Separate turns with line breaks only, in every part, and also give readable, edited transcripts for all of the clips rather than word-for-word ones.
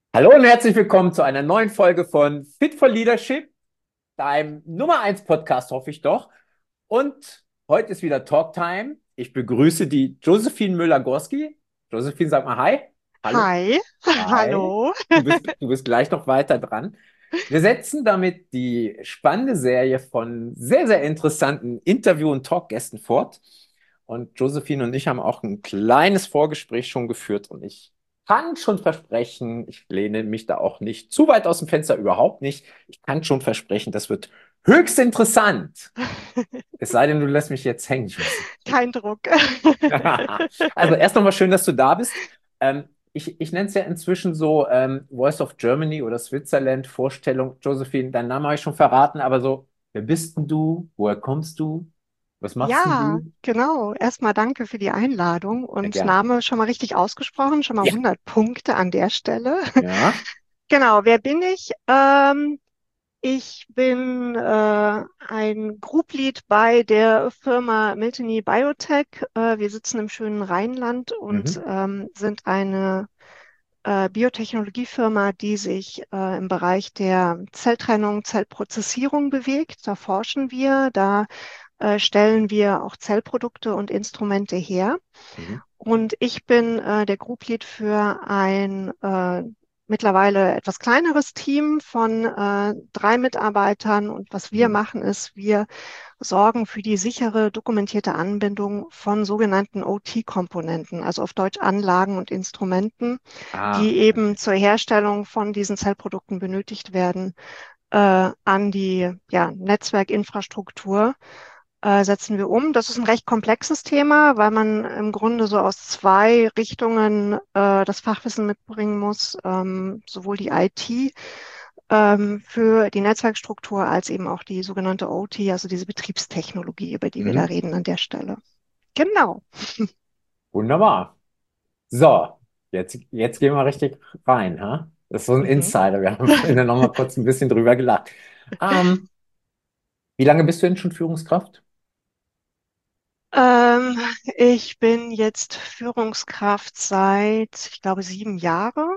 Hallo und herzlich willkommen zu einer neuen Folge von Fit for Leadership, deinem Nummer eins Podcast, hoffe ich doch. Und heute ist wieder Talktime. Ich begrüße die Josephine Müller-Gorski. Josephine, sag mal Hi. Hallo.
Hi,
Hi.
hallo.
Du bist gleich noch weiter dran. Wir setzen damit die spannende Serie von sehr, sehr interessanten Interview- und Talkgästen fort. Und Josephine und ich haben auch ein kleines Vorgespräch schon geführt und ich kann schon versprechen, ich lehne mich da auch nicht zu weit aus dem Fenster, überhaupt nicht. Ich kann schon versprechen, das wird höchst interessant. Es sei denn, du lässt mich jetzt hängen, Josephine.
Kein Druck.
Also erst nochmal schön, dass du da bist. Ich nenne es ja inzwischen so Voice of Germany oder Switzerland Vorstellung. Josephine, deinen Namen habe ich schon verraten, aber so, wer bist denn du? Woher kommst du? Was machst denn
Ja,
du?
genau. Erstmal danke für die Einladung
Ja,
und
gerne.
Name schon mal richtig ausgesprochen, schon mal
Ja.
100 Punkte an der Stelle.
Ja.
Genau, wer bin ich? Ich bin ein Group Lead bei der Firma Miltenyi Biotech. Wir sitzen im schönen Rheinland und
Mhm.
sind eine Biotechnologiefirma, die sich im Bereich der Zelltrennung, Zellprozessierung bewegt. Da forschen wir, da stellen wir auch Zellprodukte und Instrumente her.
Mhm.
Und ich bin der Group Lead für ein mittlerweile etwas kleineres Team von 3 Mitarbeitern. Und was wir
Mhm.
machen, ist, wir sorgen für die sichere dokumentierte Anbindung von sogenannten OT-Komponenten, also auf Deutsch Anlagen und Instrumenten,
Ah,
die eben
okay.
zur Herstellung von diesen Zellprodukten benötigt werden, an die Netzwerkinfrastruktur setzen wir um. Das ist ein recht komplexes Thema, weil man im Grunde so aus 2 Richtungen das Fachwissen mitbringen muss, sowohl die IT für die Netzwerkstruktur als eben auch die sogenannte OT, also diese Betriebstechnologie, über die wir da
Mhm.
reden an der Stelle. Genau.
Wunderbar. So, jetzt gehen wir richtig rein, ha? Das ist so ein
Mhm.
Insider. Wir haben vorhin ja noch mal kurz ein bisschen drüber gelacht. Ähm, Wie lange bist du denn schon Führungskraft?
Ähm, Ich bin jetzt Führungskraft seit, ich glaube, 7 Jahre.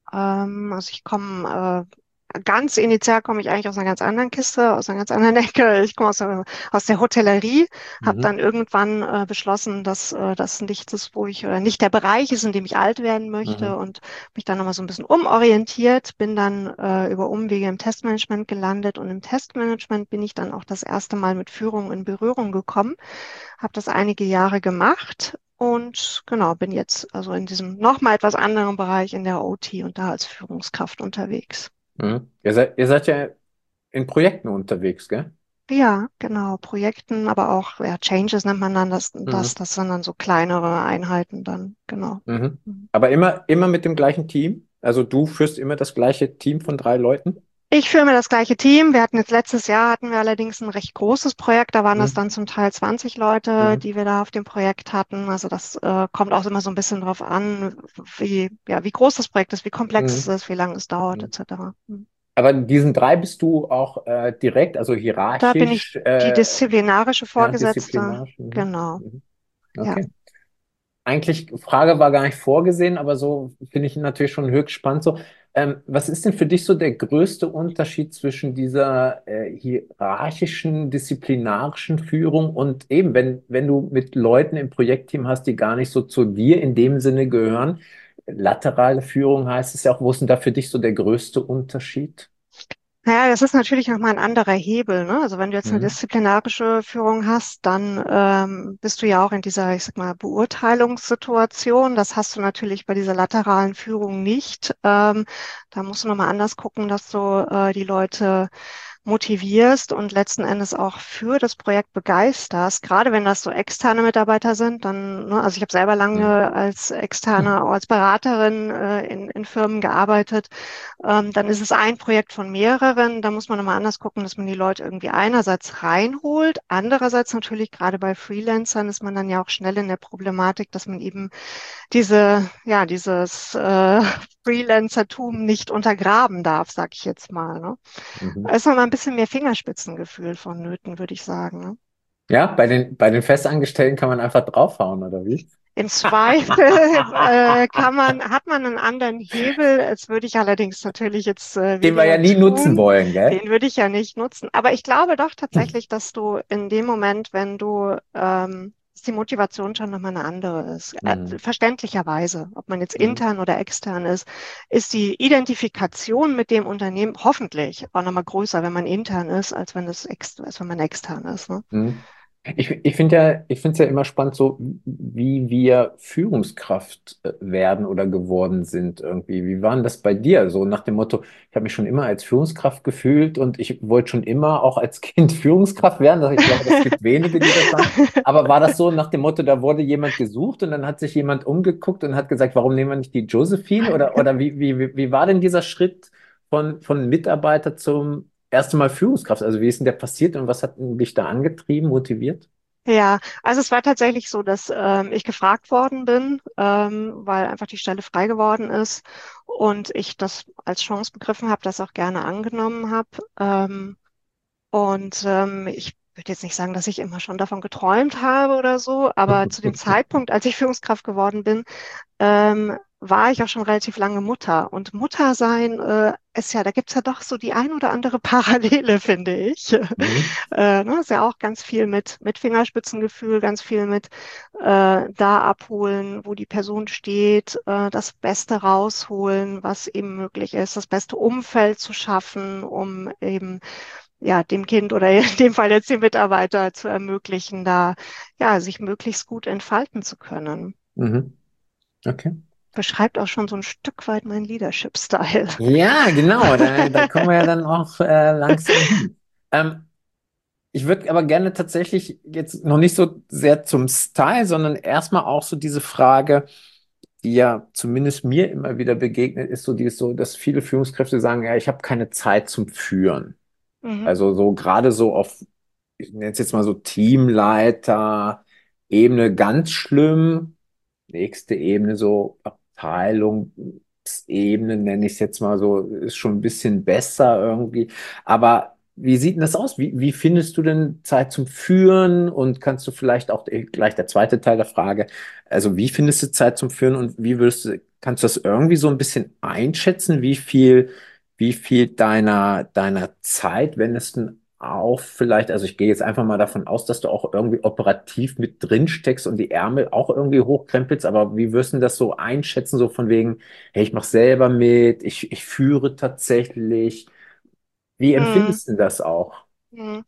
Also ich komme ganz initial komme ich eigentlich aus einer ganz anderen Kiste, aus einer ganz anderen Ecke. Ich komme aus der Hotellerie, habe
Mhm.
dann irgendwann beschlossen, dass das nichts ist, wo ich oder nicht der Bereich ist, in dem ich alt werden möchte
Mhm.
und mich dann nochmal so ein bisschen umorientiert, bin dann über Umwege im Testmanagement gelandet und im Testmanagement bin ich dann auch das erste Mal mit Führung in Berührung gekommen, habe das einige Jahre gemacht. Und genau, bin jetzt also in diesem nochmal etwas anderen Bereich in der OT und da als Führungskraft unterwegs.
Mhm. Ihr seid ja in Projekten unterwegs, gell?
Ja, genau, Projekten, aber auch ja, Changes nennt man dann
Mhm.
das sind dann so kleinere Einheiten dann, genau.
Mhm.
Mhm.
Aber immer mit dem gleichen Team? Also du führst immer das gleiche Team von 3 Leuten?
Ich führe mir das gleiche Team. Wir hatten jetzt letztes Jahr hatten wir allerdings ein recht großes Projekt. Da waren das
Mhm.
dann zum Teil 20 Leute,
Mhm.
die wir da auf dem Projekt hatten. Also das kommt auch immer so ein bisschen drauf an, wie groß das Projekt ist, wie komplex es
Mhm.
ist, wie lange es dauert,
Mhm.
etc. Mhm.
Aber in diesen 3 bist du auch direkt, also
Da bin ich
hierarchisch,
die disziplinarische
ja,
Vorgesetzte.
disziplinarisch. Mhm.
Genau,
Mhm.
ja.
Okay. Eigentlich, Frage war gar nicht vorgesehen, aber so finde ich natürlich schon höchst spannend. So, was ist denn für dich so der größte Unterschied zwischen dieser hierarchischen, disziplinarischen Führung und eben, wenn du mit Leuten im Projektteam hast, die gar nicht so zu dir in dem Sinne gehören? Laterale Führung heißt es ja auch. Wo ist denn da für dich so der größte Unterschied?
Naja, das ist natürlich nochmal ein anderer Hebel, ne? Also wenn du jetzt eine
Mhm.
disziplinarische Führung hast, dann bist du ja auch in dieser, ich sag mal, Beurteilungssituation. Das hast du natürlich bei dieser lateralen Führung nicht. Da musst du nochmal anders gucken, dass du die Leute motivierst und letzten Endes auch für das Projekt begeisterst. Gerade wenn das so externe Mitarbeiter sind, dann, ne, also ich habe selber
Mhm.
lange als externe, auch als Beraterin in Firmen gearbeitet. Dann ist es ein Projekt von mehreren. Da muss man nochmal anders gucken, dass man die Leute irgendwie einerseits reinholt. Andererseits natürlich gerade bei Freelancern ist man dann ja auch schnell in der Problematik, dass man eben dieses Freelancertum nicht untergraben darf, sag ich jetzt mal. Ne?
Mhm.
Da ist noch mal ein bisschen mehr Fingerspitzengefühl vonnöten, würde ich sagen. Ne?
Ja, bei den Festangestellten kann man einfach draufhauen, oder wie?
Im Zweifel hat man einen anderen Hebel. Das würde ich allerdings natürlich jetzt
Den wir ja
weniger
nie nutzen
tun.
wollen, gell?
Den würde ich ja nicht nutzen. Aber ich glaube doch tatsächlich, dass du in dem Moment, wenn du, dass die Motivation schon nochmal eine andere ist.
Mhm.
Verständlicherweise, ob man jetzt
Mhm.
intern oder extern ist die Identifikation mit dem Unternehmen hoffentlich auch nochmal größer, wenn man intern ist, als wenn man extern ist. Ne?
Mhm. Ich finde es ja immer spannend, so wie wir Führungskraft werden oder geworden sind irgendwie. Wie war denn das bei dir? So nach dem Motto, ich habe mich schon immer als Führungskraft gefühlt und ich wollte schon immer auch als Kind Führungskraft werden. Also ich glaube, das gibt wenige, die das sagen. Aber war das so nach dem Motto, da wurde jemand gesucht und dann hat sich jemand umgeguckt und hat gesagt, warum nehmen wir nicht die Josephine? Oder wie war denn dieser Schritt von Mitarbeiter zum erste Mal Führungskraft? Also wie ist denn der passiert und was hat dich da angetrieben, motiviert?
Ja, also es war tatsächlich so, dass ich gefragt worden bin, weil einfach die Stelle frei geworden ist und ich das als Chance begriffen habe, das auch gerne angenommen habe. Ich würde jetzt nicht sagen, dass ich immer schon davon geträumt habe oder so, aber zu dem Zeitpunkt, als ich Führungskraft geworden bin, war ich auch schon relativ lange Mutter. Und Muttersein ist ja, da gibt's ja doch so die ein oder andere Parallele, finde ich.
Mhm.
Ne, ist ja auch ganz viel mit Fingerspitzengefühl, ganz viel mit da abholen, wo die Person steht, das Beste rausholen, was eben möglich ist, das beste Umfeld zu schaffen, um eben ja, dem Kind oder in dem Fall jetzt dem Mitarbeiter zu ermöglichen, da ja, sich möglichst gut entfalten zu können.
Mhm. Okay.
Beschreibt auch schon so ein Stück weit meinen Leadership-Style.
Ja, genau, da kommen wir ja dann auch langsam hin. Ich würde aber gerne tatsächlich jetzt noch nicht so sehr zum Style, sondern erstmal auch so diese Frage, die ja zumindest mir immer wieder begegnet, ist so, die ist so, dass viele Führungskräfte sagen, ja, ich habe keine Zeit zum Führen.
Mhm.
Also so gerade so auf, ich nenne es jetzt mal so Teamleiter, Ebene ganz schlimm. Nächste Ebene, so Abteilungsebene, nenne ich es jetzt mal so, ist schon ein bisschen besser irgendwie. Aber wie sieht denn das aus? Wie findest du denn Zeit zum Führen? Und kannst du vielleicht auch gleich der zweite Teil der Frage, also wie findest du Zeit zum Führen und kannst du das irgendwie so ein bisschen einschätzen, wie viel deiner Zeit wendest du auch vielleicht, also ich gehe jetzt einfach mal davon aus, dass du auch irgendwie operativ mit drin steckst und die Ärmel auch irgendwie hochkrempelst, aber wie wirst du das so einschätzen, so von wegen, hey, ich mache selber mit, ich führe tatsächlich. Wie
Mhm.
empfindest du das auch?
Mhm.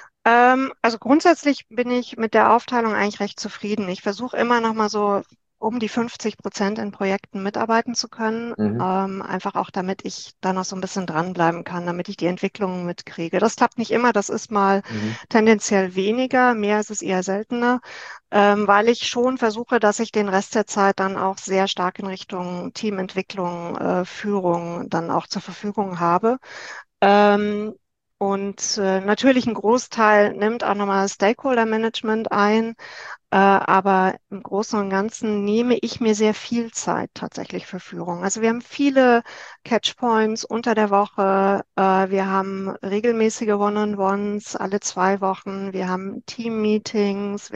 Also grundsätzlich bin ich mit der Aufteilung eigentlich recht zufrieden. Ich versuche immer noch mal so um die 50% in Projekten mitarbeiten zu können,
Mhm.
einfach auch damit ich da noch so ein bisschen dranbleiben kann, damit ich die Entwicklungen mitkriege. Das klappt nicht immer, das ist mal
Mhm.
tendenziell weniger, mehr ist es eher seltener, weil ich schon versuche, dass ich den Rest der Zeit dann auch sehr stark in Richtung Teamentwicklung, Führung dann auch zur Verfügung habe. Ähm, Natürlich ein Großteil nimmt auch nochmal Stakeholder Management ein, aber im Großen und Ganzen nehme ich mir sehr viel Zeit tatsächlich für Führung. Also wir haben viele Catchpoints unter der Woche, wir haben regelmäßige One-on-Ones alle 2 Wochen, wir haben Team-Meetings,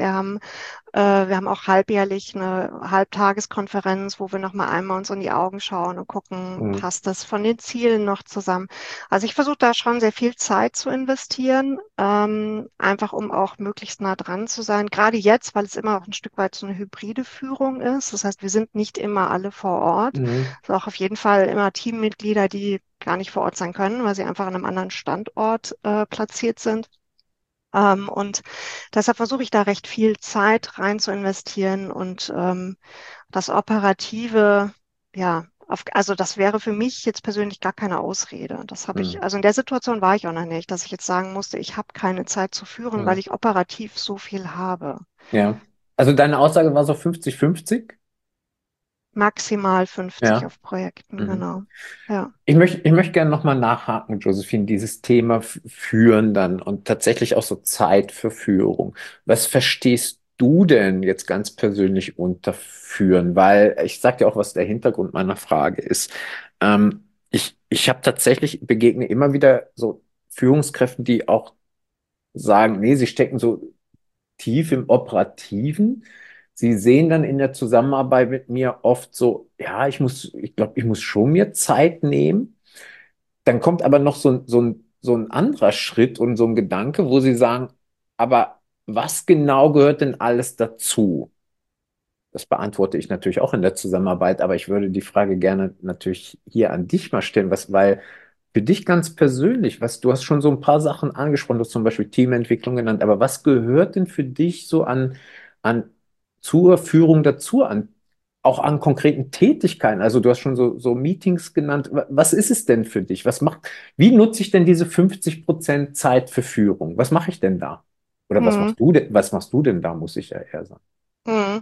wir haben auch halbjährlich eine Halbtageskonferenz, wo wir noch mal einmal uns in die Augen schauen und gucken,
Mhm.
passt das von den Zielen noch zusammen. Also ich versuche da schon sehr viel Zeit zu investieren, einfach um auch möglichst nah dran zu sein. Gerade jetzt, weil es immer auch ein Stück weit so eine hybride Führung ist. Das heißt, wir sind nicht immer alle vor Ort.
Mhm.
Es sind auch auf jeden Fall immer Teammitglieder, die gar nicht vor Ort sein können, weil sie einfach an einem anderen Standort platziert sind. Und deshalb versuche ich da recht viel Zeit rein zu investieren und das Operative, ja, also das wäre für mich jetzt persönlich gar keine Ausrede. Das habe ich,
Mhm.
also in der Situation war ich auch noch nicht, dass ich jetzt sagen musste, ich habe keine Zeit zu führen, weil
Mhm.
ich operativ so viel habe.
Ja. Also deine Aussage war so 50-50?
Maximal 50
Ja.
auf Projekten,
Mhm.
genau. Ja.
Ich möchte gerne nochmal nachhaken, Josephine, dieses Thema Führen dann und tatsächlich auch so Zeit für Führung. Was verstehst du denn jetzt ganz persönlich unter Führen? Weil ich sage dir auch, was der Hintergrund meiner Frage ist. Ich habe tatsächlich, begegne immer wieder so Führungskräften, die auch sagen, nee, sie stecken so tief im Operativen. Sie sehen dann in der Zusammenarbeit mit mir oft so, ja, ich glaube, ich muss schon mir Zeit nehmen. Dann kommt aber noch so ein anderer Schritt und so ein Gedanke, wo Sie sagen, aber was genau gehört denn alles dazu? Das beantworte ich natürlich auch in der Zusammenarbeit, aber ich würde die Frage gerne natürlich hier an dich mal stellen, weil für dich ganz persönlich, du hast schon so ein paar Sachen angesprochen, du hast zum Beispiel Teamentwicklung genannt, aber was gehört denn für dich so an zur Führung dazu, auch an konkreten Tätigkeiten? Also du hast schon so Meetings genannt. Was ist es denn für dich? Wie nutze ich denn diese 50% Zeit für Führung? Was mache ich denn da? Oder
Mhm.
was machst du denn da, muss ich ja eher sagen.
Mhm.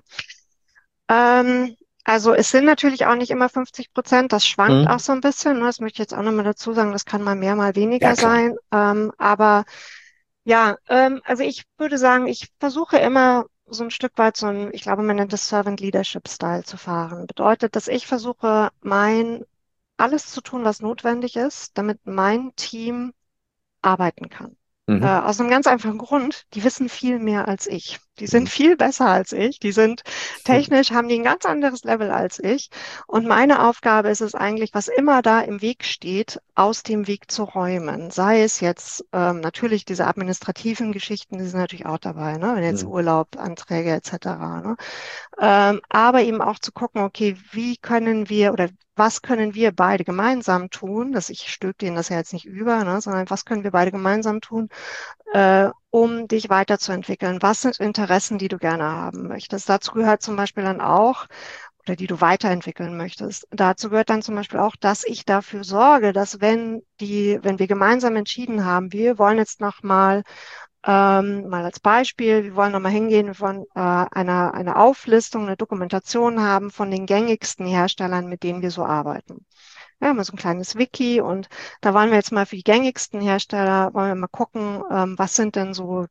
Also es sind natürlich auch nicht immer 50%, das schwankt auch
Hm?
so ein bisschen. Ne? Das möchte ich jetzt auch nochmal dazu sagen, das kann mal
Ja,
weniger
klar.
sein. Aber ja, also ich würde sagen, ich versuche immer so ein Stück weit ich glaube, man nennt das Servant Leadership Style zu fahren. Bedeutet, dass ich versuche, alles zu tun, was notwendig ist, damit mein Team arbeiten kann.
Mhm.
Aus einem ganz einfachen Grund, die wissen viel mehr als ich. Die sind
Mhm.
viel besser als ich. Die sind technisch, haben die ein ganz anderes Level als ich. Und meine Aufgabe ist es eigentlich, was immer da im Weg steht, aus dem Weg zu räumen. Sei es jetzt natürlich diese administrativen Geschichten, die sind natürlich auch dabei, ne? Wenn jetzt
Mhm.
Urlaub, Anträge etc. Ne? Aber eben auch zu gucken, okay, wie können wir oder was können wir beide gemeinsam tun? Ich stülpe denen das ja jetzt nicht über, ne, sondern was können wir beide gemeinsam tun, um dich weiterzuentwickeln? Was sind Interessen, die du gerne haben möchtest? Dazu gehört zum Beispiel dann auch, oder die du weiterentwickeln möchtest. Dazu gehört dann zum Beispiel auch, dass ich dafür sorge, dass wenn wir gemeinsam entschieden haben, wir wollen jetzt nochmal mal als Beispiel, wir wollen nochmal hingehen, wir wollen eine Auflistung, eine Dokumentation haben von den gängigsten Herstellern, mit denen wir so arbeiten. Ja, mal so ein kleines Wiki und da wollen wir jetzt mal für die gängigsten Hersteller, wollen wir mal gucken, was sind denn so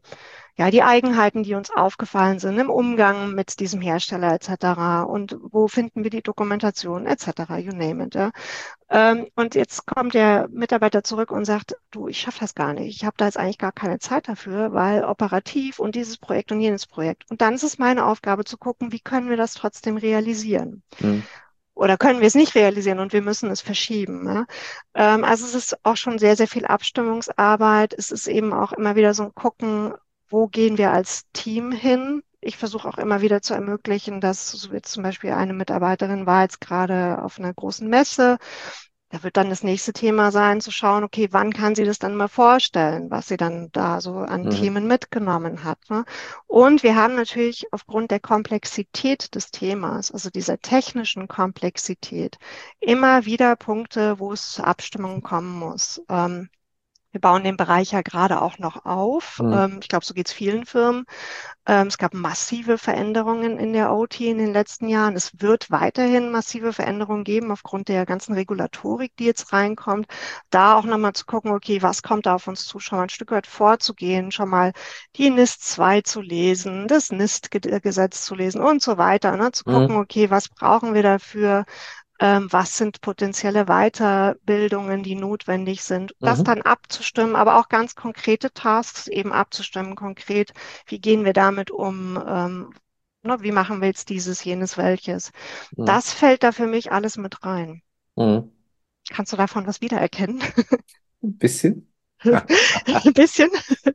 die Eigenheiten, die uns aufgefallen sind im Umgang mit diesem Hersteller etc. Und wo finden wir die Dokumentation etc. You name it. Ja. Und jetzt kommt der Mitarbeiter zurück und sagt, du, ich schaffe das gar nicht. Ich habe da jetzt eigentlich gar keine Zeit dafür, weil operativ und dieses Projekt und jenes Projekt. Und dann ist es meine Aufgabe zu gucken, wie können wir das trotzdem realisieren?
Mhm.
Oder können wir es nicht realisieren und wir müssen es verschieben? Ja? Also es ist auch schon sehr, sehr viel Abstimmungsarbeit. Es ist eben auch immer wieder so ein Gucken, wo gehen wir als Team hin? Ich versuche auch immer wieder zu ermöglichen, dass, so wie zum Beispiel eine Mitarbeiterin war jetzt gerade auf einer großen Messe, da wird dann das nächste Thema sein, zu schauen, okay, wann kann sie das dann mal vorstellen, was sie dann da so an
Mhm.
Themen mitgenommen hat. Ne? Und wir haben natürlich aufgrund der Komplexität des Themas, also dieser technischen Komplexität, immer wieder Punkte, wo es zu Abstimmungen kommen muss. Wir bauen den Bereich ja gerade auch noch auf.
Mhm.
Ich glaube, so geht es vielen Firmen. Es gab massive Veränderungen in der OT in den letzten Jahren. Es wird weiterhin massive Veränderungen geben aufgrund der ganzen Regulatorik, die jetzt reinkommt. Da auch nochmal zu gucken, okay, was kommt da auf uns zu, schon mal ein Stück weit vorzugehen, schon mal die NIS 2 zu lesen, das NIST-Gesetz zu lesen und so weiter. Ne? Zu gucken,
Mhm.
okay, was brauchen wir dafür? Was sind potenzielle Weiterbildungen, die notwendig sind, das
Mhm.
dann abzustimmen, aber auch ganz konkrete Tasks eben abzustimmen, konkret, wie gehen wir damit um, ne, wie machen wir jetzt dieses, jenes, welches.
Mhm.
Das fällt da für mich alles mit rein.
Mhm.
Kannst du davon was wiedererkennen?
Ein bisschen.
Ein bisschen?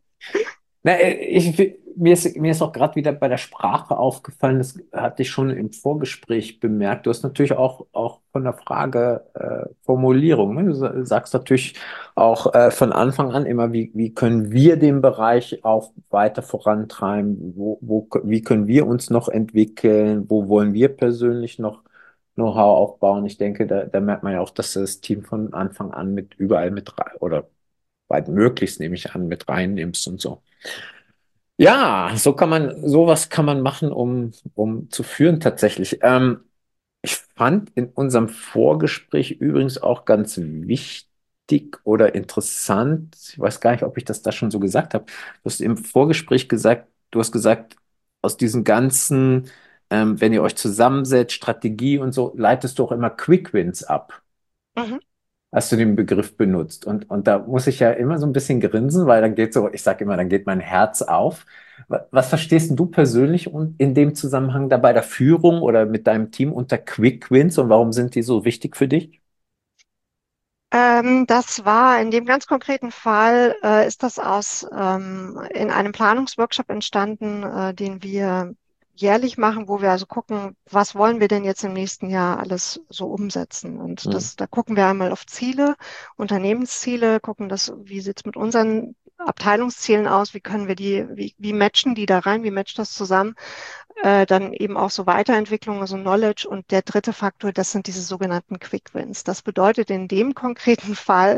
Na, mir ist auch gerade wieder bei der Sprache aufgefallen, das hatte ich schon im Vorgespräch bemerkt. Du hast natürlich auch von der Frage Formulierung. Ne? Sagst natürlich auch von Anfang an immer, wie können wir den Bereich auch weiter vorantreiben? Wie können wir uns noch entwickeln? Wo wollen wir persönlich noch Know-how aufbauen? Ich denke, da merkt man ja auch, dass du das Team von Anfang an mit überall mit rein oder weit möglichst, nehme ich an, mit reinnimmst und so. Ja, sowas kann man machen, um zu führen tatsächlich. Ich fand in unserem Vorgespräch übrigens auch ganz wichtig oder interessant, ich weiß gar nicht, ob ich das da schon so gesagt habe. Du hast im Vorgespräch gesagt, du hast gesagt, aus diesen ganzen, wenn ihr euch zusammensetzt, Strategie und so, leitest du auch immer Quick Wins ab.
Mhm.
Hast du den Begriff benutzt. Und da muss ich ja immer so ein bisschen grinsen, weil dann geht so, ich sage immer, dann geht mein Herz auf. Was verstehst denn du persönlich in dem Zusammenhang da bei der Führung oder mit deinem Team unter Quick Wins und warum sind die so wichtig für dich?
Das war in dem ganz konkreten Fall, ist das in einem Planungsworkshop entstanden, den wir jährlich machen, wo wir also gucken, was wollen wir denn jetzt im nächsten Jahr alles so umsetzen. Und
Hm.
da gucken wir einmal auf Ziele, Unternehmensziele, gucken wie sieht es mit unseren Abteilungszielen aus, wie matchen die da rein, wie matcht das zusammen? Dann eben auch so Weiterentwicklung, also Knowledge. Und der dritte Faktor, das sind diese sogenannten Quick Wins. Das bedeutet in dem konkreten Fall,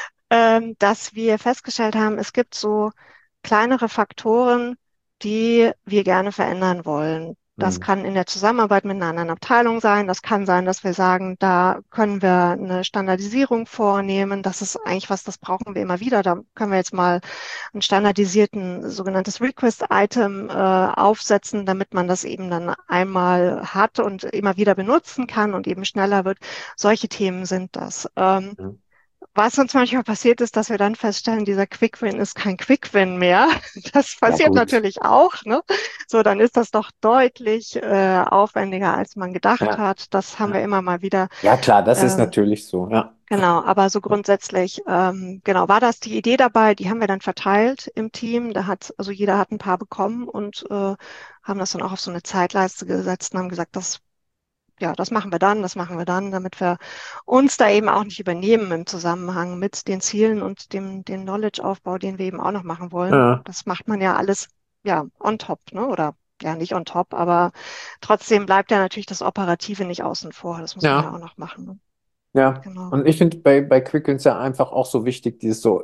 dass wir festgestellt haben, es gibt so kleinere Faktoren, die wir gerne verändern wollen. Das
Hm.
kann in der Zusammenarbeit mit einer anderen Abteilung sein. Das kann sein, dass wir sagen, da können wir eine Standardisierung vornehmen. Das ist eigentlich was, das brauchen wir immer wieder. Da können wir jetzt mal ein standardisierten sogenanntes Request-Item aufsetzen, damit man das eben dann einmal hat und immer wieder benutzen kann und eben schneller wird. Solche Themen sind das.
Hm.
Was uns manchmal passiert ist, dass wir dann feststellen, dieser Quick-Win ist kein Quick-Win mehr. Das
Ja,
passiert
gut.
natürlich auch, ne? So, dann ist das doch deutlich aufwendiger, als man gedacht
Ja,
hat. Das haben
ja.
wir immer mal wieder.
Ja, klar, das ist
ähm,
natürlich so. Ja.
Genau, aber so grundsätzlich, genau, war das die Idee dabei, die haben wir dann verteilt im Team. Also jeder hat ein paar bekommen und haben das dann auch auf so eine Zeitleiste gesetzt und haben gesagt, ja, das machen wir dann, damit wir uns da eben auch nicht übernehmen im Zusammenhang mit den Zielen und den Knowledge-Aufbau, den wir eben auch noch machen wollen.
Ja,
Das macht man ja alles, ja, on top, ne? Oder ja, nicht on top, aber trotzdem bleibt ja natürlich das Operative nicht außen vor. Das muss man ja
ja.
auch noch machen, ne?
Ja,
Genau.
und ich finde bei Quick Wins ja einfach auch so wichtig,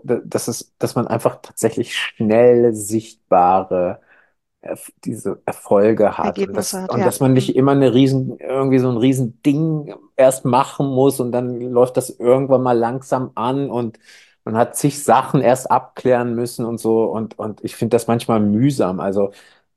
dass man einfach tatsächlich schnell sichtbare diese Erfolge hat
Ergebnisse hat,
und
ja.
dass man
Hm.
nicht immer irgendwie so ein riesen Ding erst machen muss und dann läuft das irgendwann mal langsam an und man hat zig Sachen erst abklären müssen und so und ich finde das manchmal mühsam. Also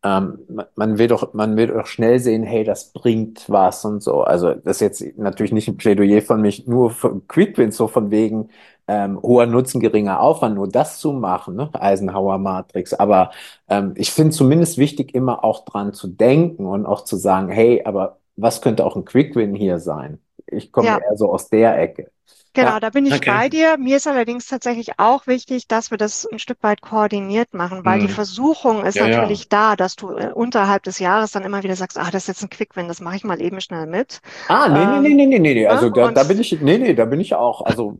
man will doch schnell sehen, hey, das bringt was und so. Also das ist jetzt natürlich nicht ein Plädoyer von mich nur für Quick Wins, so von wegen hoher Nutzen, geringer Aufwand, nur das zu machen, ne? Eisenhower Matrix. Aber ich finde zumindest wichtig, immer auch dran zu denken und auch zu sagen, hey, aber was könnte auch ein Quick Win hier sein? Ich komme
Ja,
eher so aus der Ecke.
genau,
Ja,
da bin ich
okay.
bei dir. Mir ist allerdings tatsächlich auch wichtig, dass wir das ein Stück weit koordiniert machen, weil die
Hm.
Versuchung ist
Ja, ja.
natürlich da, dass du unterhalb des Jahres dann immer wieder sagst, das ist jetzt ein Quick-Win, das mache ich mal eben schnell mit.
Ah, nee, nee, nee,
Ähm,
nee, nee, nee.
ne?
Also da bin ich, nee, nee, da bin ich auch. Also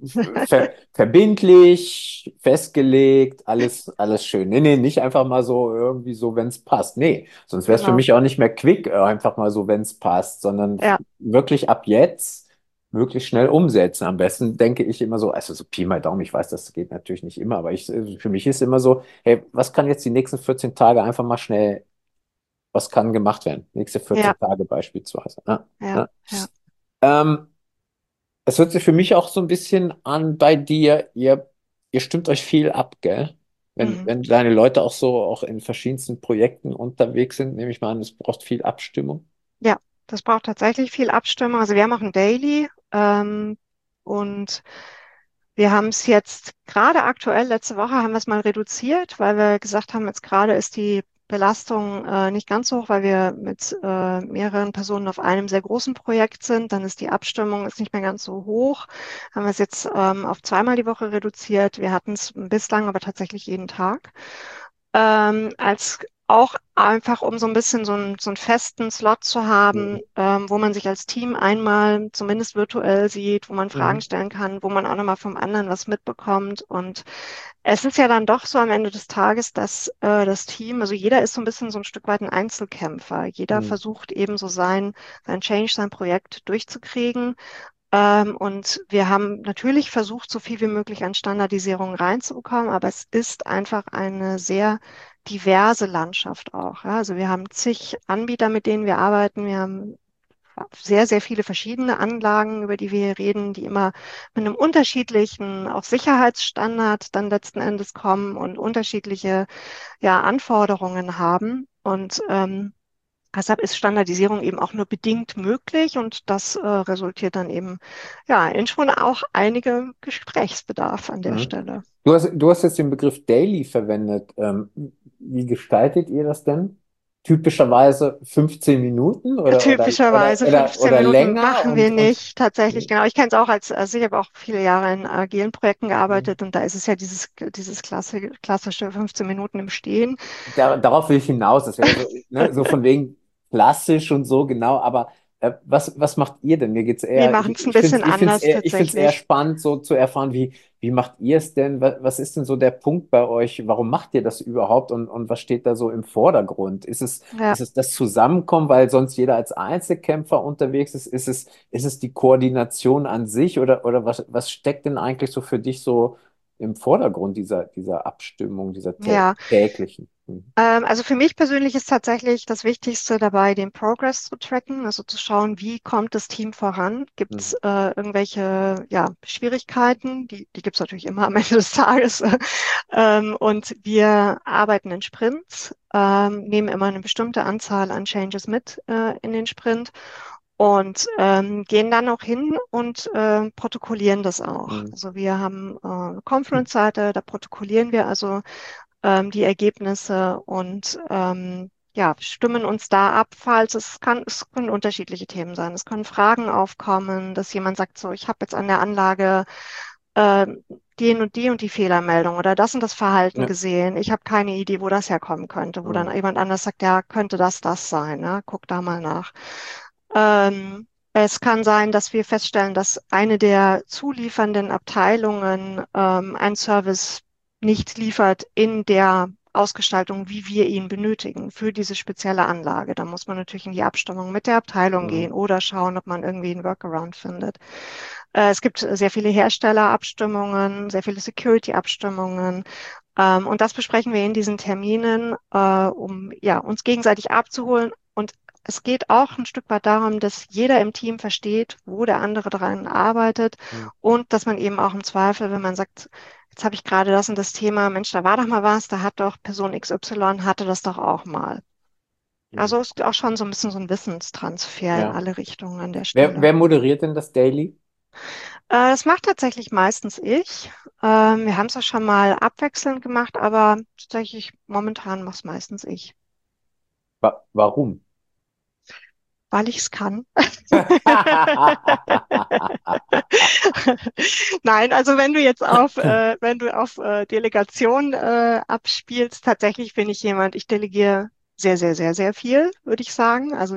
verbindlich, festgelegt, alles schön. Nee, nee, nicht einfach mal so irgendwie so, wenn es passt. Nee, sonst wäre es für
Genau,
mich auch nicht mehr quick, einfach mal so, wenn es passt, sondern
ja,
wirklich ab jetzt möglichst schnell umsetzen. Am besten denke ich immer so, also so Pi mal Daumen, ich weiß, das geht natürlich nicht immer, aber für mich ist immer so, hey, was kann jetzt die nächsten 14 Tage einfach mal schnell, was kann gemacht werden? Nächste
ja,
14 Tage beispielsweise. Ja,
ja,
ja.
ja.
Ähm, Es hört sich für mich auch so ein bisschen an bei dir, ihr stimmt euch viel ab, gell?
Mhm.
Wenn deine Leute auch so auch in verschiedensten Projekten unterwegs sind, nehme ich mal an, es braucht viel Abstimmung.
Ja, das braucht tatsächlich viel Abstimmung. Also wir haben auch ein Daily und wir haben es jetzt gerade aktuell, letzte Woche haben wir es mal reduziert, weil wir gesagt haben, jetzt gerade ist die Belastung nicht ganz so hoch, weil wir mit mehreren Personen auf einem sehr großen Projekt sind. Dann ist die Abstimmung ist nicht mehr ganz so hoch. Haben wir es jetzt auf zweimal die Woche reduziert. Wir hatten es bislang aber tatsächlich jeden Tag. Als auch einfach, um so ein bisschen so einen festen Slot zu haben,
Mhm.
wo man sich als Team einmal zumindest virtuell sieht, wo man Fragen
Mhm.
stellen kann, wo man auch nochmal vom anderen was mitbekommt. Und es ist ja dann doch so am Ende des Tages, dass das Team, also jeder ist so ein bisschen so ein Stück weit ein Einzelkämpfer. Jeder
Mhm.
versucht eben so sein Change, sein Projekt durchzukriegen. Und wir haben natürlich versucht, so viel wie möglich an Standardisierung reinzubekommen, aber es ist einfach eine sehr diverse Landschaft auch. Ja? Also wir haben zig Anbieter, mit denen wir arbeiten. Wir haben sehr, sehr viele verschiedene Anlagen, über die wir hier reden, die immer mit einem unterschiedlichen, auch Sicherheitsstandard dann letzten Endes kommen und unterschiedliche, ja, Anforderungen haben. Und Deshalb ist Standardisierung eben auch nur bedingt möglich und das resultiert dann eben ja in schon auch einige Gesprächsbedarf an der
Mhm.
Stelle.
Du hast jetzt den Begriff Daily verwendet. Wie gestaltet ihr das denn? Typischerweise 15 Minuten
Typischerweise
oder
15 Minuten
länger
machen wir
und
nicht tatsächlich, genau. Ich kenne es auch also ich habe auch viele Jahre in agilen Projekten gearbeitet und da ist es ja dieses klassische 15 Minuten im Stehen.
darauf will ich hinaus. Das wäre so, ne, so von wegen klassisch und so, genau. Aber was macht ihr denn? Mir geht's
Wir
eher,
machen es ein
ich finde
bisschen
es ich find's
anders
eher
tatsächlich.
spannend, so zu erfahren, wie macht ihr es denn? Was ist denn so der Punkt bei euch? Warum macht ihr das überhaupt und was steht da so im Vordergrund?
Ja.
Ist es das Zusammenkommen, weil sonst jeder als Einzelkämpfer unterwegs ist? Ist es die Koordination an sich oder was steckt denn eigentlich so für dich so im Vordergrund dieser Abstimmung, dieser
Ja,
täglichen?
also für mich persönlich ist tatsächlich das Wichtigste dabei, den Progress zu tracken, also zu schauen, wie kommt das Team voran? Gibt es
Mhm.
irgendwelche ja, Schwierigkeiten? Die gibt es natürlich immer am Ende des Tages. Und wir arbeiten in Sprints, nehmen immer eine bestimmte Anzahl an Changes mit in den Sprint und gehen dann auch hin und protokollieren das auch.
Mhm.
Also wir haben eine Conference-Seite, da protokollieren wir also die Ergebnisse und ja, stimmen uns da ab, falls es können unterschiedliche Themen sein. Es können Fragen aufkommen, dass jemand sagt, so, ich habe jetzt an der Anlage die und die Fehlermeldung oder das und das Verhalten
Ja.
gesehen. Ich habe keine Idee, wo das herkommen könnte, wo dann
Mhm.
jemand anders sagt, ja, könnte das sein, ne? Guck da mal nach. Es kann sein, dass wir feststellen, dass eine der zuliefernden Abteilungen einen Service nicht liefert in der Ausgestaltung, wie wir ihn benötigen für diese spezielle Anlage. Da muss man natürlich in die Abstimmung mit der Abteilung
Mhm.
gehen oder schauen, ob man irgendwie einen Workaround findet. Es gibt sehr viele Herstellerabstimmungen, sehr viele Security-Abstimmungen. Und das besprechen wir in diesen Terminen, um ja, uns gegenseitig abzuholen. Und es geht auch ein Stück weit darum, dass jeder im Team versteht, wo der andere dran arbeitet
Mhm.
und dass man eben auch im Zweifel, wenn man sagt, jetzt habe ich gerade das und das Thema, Mensch, da war doch mal was, da hat doch Person XY hatte das doch auch mal.
Mhm.
Also es ist auch schon so ein bisschen so ein Wissenstransfer in
Ja.
alle Richtungen an der
Wer
Stelle.
moderiert denn das Daily?
Das macht tatsächlich meistens ich. Wir haben es auch schon mal abwechselnd gemacht, aber tatsächlich momentan mache es meistens ich,
Warum?
weil ich es kann. Nein, also wenn du auf Delegation abspielst, tatsächlich bin ich jemand, ich delegiere sehr, sehr, sehr, sehr viel, würde ich sagen. Also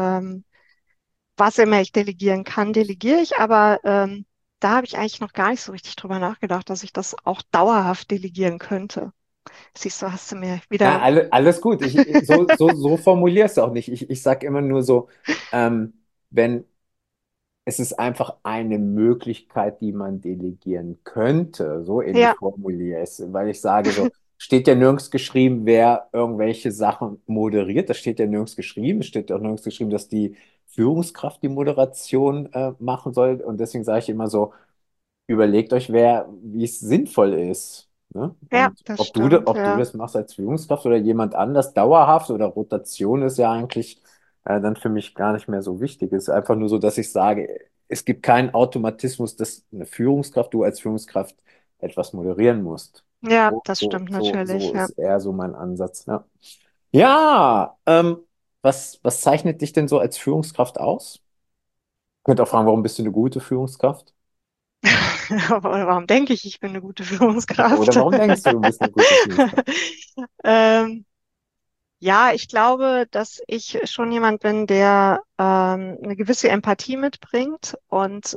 was immer ich delegieren kann, delegiere ich, aber da habe ich eigentlich noch gar nicht so richtig drüber nachgedacht, dass ich das auch dauerhaft delegieren könnte. Siehst du, hast du mir
Na,
wieder.
alles gut. So formulierst du auch nicht. Ich sage immer nur so, wenn es ist einfach eine Möglichkeit, die man delegieren könnte. So ähnlich
Ja,
formuliere ich es, weil ich sage so, steht ja nirgends geschrieben, wer irgendwelche Sachen moderiert. Das steht ja nirgends geschrieben. Es steht auch nirgends geschrieben, dass die Führungskraft die Moderation machen soll. Und deswegen sage ich immer so, überlegt euch, wie es sinnvoll ist. Ne?
ja,
Und
das stimmt,
ob du
ja.
das machst als Führungskraft oder jemand anders dauerhaft oder Rotation ist ja eigentlich dann für mich gar nicht mehr so wichtig. Es ist einfach nur so, dass ich sage, es gibt keinen Automatismus, dass du als Führungskraft etwas moderieren musst.
Ja, das stimmt
So
natürlich, ja.
ist eher so mein Ansatz. Ja, ja was zeichnet dich denn so als Führungskraft aus? Ich könnte auch fragen, warum bist du eine gute Führungskraft?
Aber warum denke ich, ich bin eine gute
Oder
Führungskraft?
warum denkst du, du bist eine gute Führungskraft?
Ähm, ja, ich glaube, dass ich schon jemand bin, der eine gewisse Empathie mitbringt und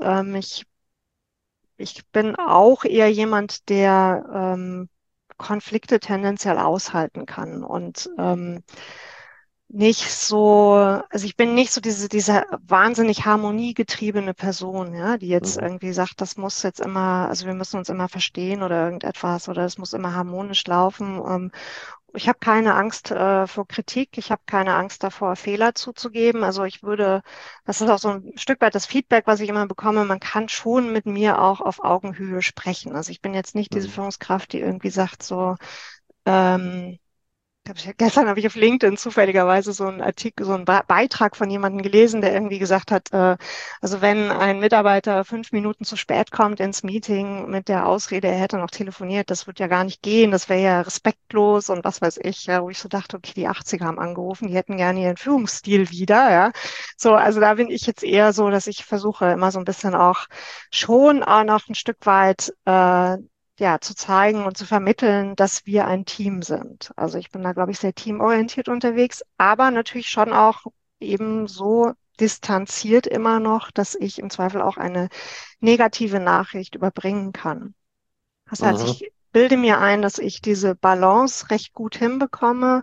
ich bin auch eher jemand, der Konflikte tendenziell aushalten kann und nicht so, also ich bin nicht so diese wahnsinnig harmoniegetriebene Person, ja, die jetzt
Mhm.
irgendwie sagt, das muss jetzt immer, also wir müssen uns immer verstehen oder irgendetwas oder es muss immer harmonisch laufen. Ich habe keine Angst vor Kritik, ich habe keine Angst davor, Fehler zuzugeben. Also das ist auch so ein Stück weit das Feedback, was ich immer bekomme, man kann schon mit mir auch auf Augenhöhe sprechen. Also ich bin jetzt nicht diese
Mhm.
Führungskraft, die irgendwie sagt so, ähm, gestern habe ich auf LinkedIn zufälligerweise so einen Artikel, so einen Beitrag von jemandem gelesen, der irgendwie gesagt hat, also wenn ein Mitarbeiter 5 Minuten zu spät kommt ins Meeting mit der Ausrede, er hätte noch telefoniert, das wird ja gar nicht gehen, das wäre ja respektlos und was weiß ich, ja, wo ich so dachte, okay, die 80er haben angerufen, die hätten gerne ihren Führungsstil wieder, ja. So, also da bin ich jetzt eher so, dass ich versuche immer so ein bisschen auch schon auch noch ein Stück weit ja, zu zeigen und zu vermitteln, dass wir ein Team sind. Also ich bin da, glaube ich, sehr teamorientiert unterwegs, aber natürlich schon auch eben so distanziert immer noch, dass ich im Zweifel auch eine negative Nachricht überbringen kann. Das heißt,
Mhm.
ich bilde mir ein, dass ich diese Balance recht gut hinbekomme,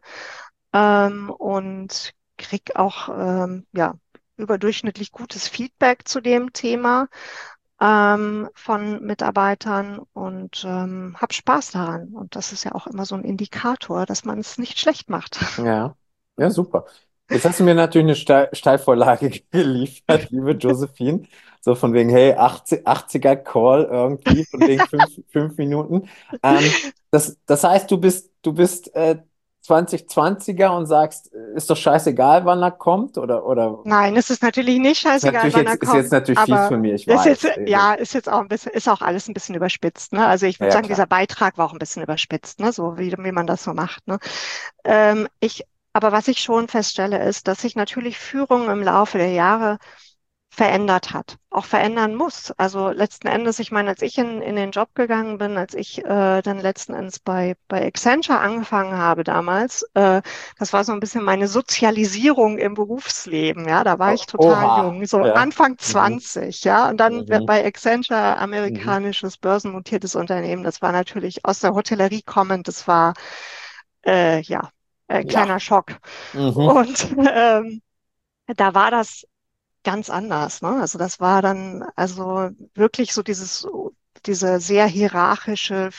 und krieg auch ja, überdurchschnittlich gutes Feedback zu dem Thema von Mitarbeitern und habe Spaß daran. Und das ist ja auch immer so ein Indikator, dass man es nicht schlecht macht.
Ja, ja, super. Jetzt hast du mir natürlich eine Steilvorlage geliefert, liebe Josephine. So von wegen, hey, 80er Call irgendwie, von wegen 5 Minuten. Das heißt, du bist 2020er und sagst, ist doch scheißegal, wann er kommt? Oder
Nein, es ist natürlich nicht
ist
scheißegal,
natürlich
wann
jetzt,
er
ist jetzt
kommt,
natürlich fies
aber
von mir, ich
ist jetzt,
weiß.
ja, ist jetzt auch ein bisschen, ist auch alles ein bisschen überspitzt, ne? Also ich
Ja,
würde
ja,
sagen, dieser
klar.
Beitrag war auch ein bisschen überspitzt, ne? So wie man das so macht, ne? Ich, aber was ich schon feststelle, ist, dass sich natürlich Führung im Laufe der Jahre verändert hat, auch verändern muss. Also letzten Endes, ich meine, als ich in den Job gegangen bin, als ich dann letzten Endes bei Accenture angefangen habe damals, das war so ein bisschen meine Sozialisierung im Berufsleben. Ja, da war ich total
Oha,
jung, so
ja.
Anfang
Mhm.
20, ja, und dann
Mhm.
bei Accenture,
Mhm.
amerikanisches börsennotiertes Unternehmen. Das war natürlich aus der Hotellerie kommend, das war ja
Ja.
kleiner Schock.
Mhm.
Und da war das ganz anders, ne? Also das war dann also wirklich so diese sehr hierarchische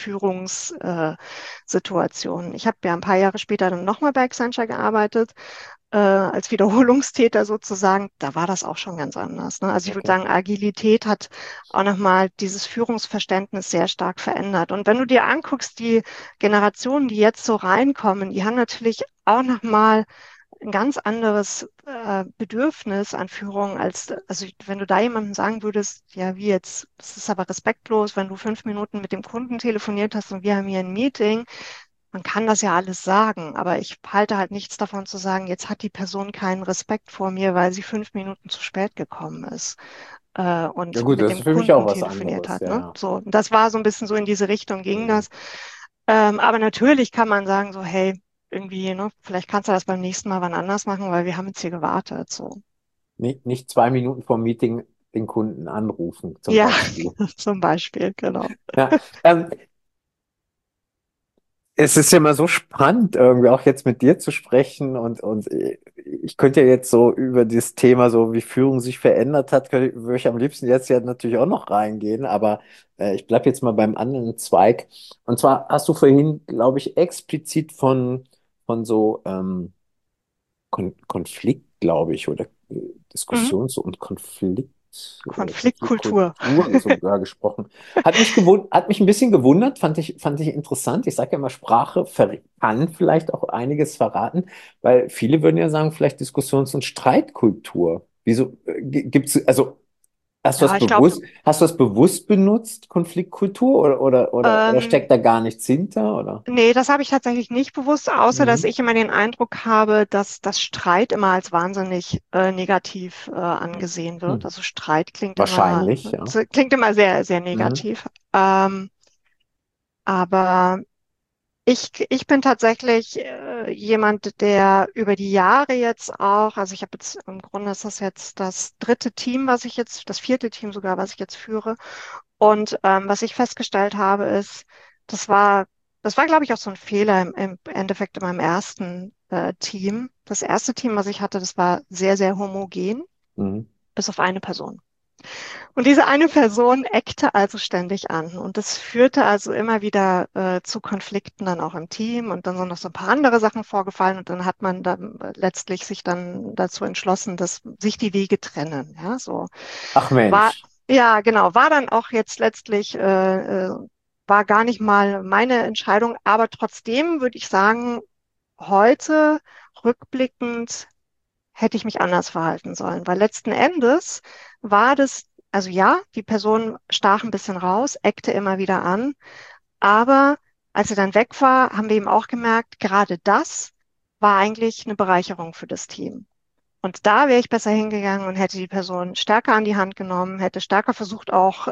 Führungssituation. Ich habe ja ein paar Jahre später dann nochmal bei Accenture gearbeitet, als Wiederholungstäter sozusagen. Da war das auch schon ganz anders, ne? Also ich würde
Okay.
sagen, Agilität hat auch nochmal dieses Führungsverständnis sehr stark verändert. Und wenn du dir anguckst, die Generationen, die jetzt so reinkommen, die haben natürlich auch nochmal ein ganz anderes Bedürfnis an Führung als, also wenn du da jemandem sagen würdest, ja, wie jetzt, das ist aber respektlos, wenn du 5 Minuten mit dem Kunden telefoniert hast und wir haben hier ein Meeting, man kann das ja alles sagen, aber ich halte halt nichts davon zu sagen, jetzt hat die Person keinen Respekt vor mir, weil sie 5 Minuten zu spät gekommen ist
Ja
und
gut,
mit
das ist
dem
für mich auch
Kunden
was
telefoniert
anderes,
hat,
ja,
ne?
ja.
So, und das war so ein bisschen so in diese Richtung ging
Mhm.
das. Aber natürlich kann man sagen, so, hey, irgendwie, ne, vielleicht kannst du das beim nächsten Mal wann anders machen, weil wir haben jetzt hier gewartet. So.
Nicht 2 Minuten vor Meeting den Kunden anrufen, zum
Ja,
Beispiel.
zum Beispiel, genau.
Ja, es ist ja immer so spannend, irgendwie auch jetzt mit dir zu sprechen und ich könnte ja jetzt so über das Thema, so wie Führung sich verändert hat, würde ich am liebsten jetzt ja natürlich auch noch reingehen, aber ich bleibe jetzt mal beim anderen Zweig. Und zwar hast du vorhin, glaube ich, explizit von so Konflikt, glaube ich, oder
Mhm.
Und
Konfliktkultur.
Konfliktkultur sogar gesprochen. Hat mich ein bisschen gewundert, fand ich interessant. Ich sage ja immer, Sprache kann vielleicht auch einiges verraten, weil viele würden ja sagen, vielleicht Diskussions- und Streitkultur. Wieso gibt's, also
Ja, ich glaube,
hast du das bewusst benutzt, Konfliktkultur, oder
ähm,
steckt da gar nichts hinter, oder?
nee, das habe ich tatsächlich nicht bewusst, außer dass
Mhm.
ich immer den Eindruck habe, dass das Streit immer als wahnsinnig negativ angesehen wird.
Hm.
Also Streit
Wahrscheinlich, ja.
klingt immer sehr, sehr
Mhm.
negativ. Aber ich bin tatsächlich jemand, der über die Jahre jetzt auch, also ich habe jetzt im Grunde ist das jetzt das dritte Team, das vierte Team sogar, was ich jetzt führe. Und was ich festgestellt habe, ist, das war, das war, glaube ich, auch so ein Fehler im Endeffekt in meinem ersten Team. Das erste Team, was ich hatte, das war sehr, sehr homogen,
Mhm.
bis auf eine Person. Und diese eine Person eckte also ständig an. Und das führte also immer wieder zu Konflikten dann auch im Team. Und dann sind noch so ein paar andere Sachen vorgefallen. Und dann hat man dann letztlich sich dann dazu entschlossen, dass sich die Wege trennen. Ja, so
Ach
war,
Mensch.
ja, genau, war dann auch jetzt letztlich, war gar nicht mal meine Entscheidung. Aber trotzdem würde ich sagen, heute rückblickend hätte ich mich anders verhalten sollen, weil letzten Endes war das, also ja, die Person stach ein bisschen raus, eckte immer wieder an, aber als er dann weg war, haben wir eben auch gemerkt, gerade das war eigentlich eine Bereicherung für das Team. Und da wäre ich besser hingegangen und hätte die Person stärker an die Hand genommen, hätte stärker versucht, auch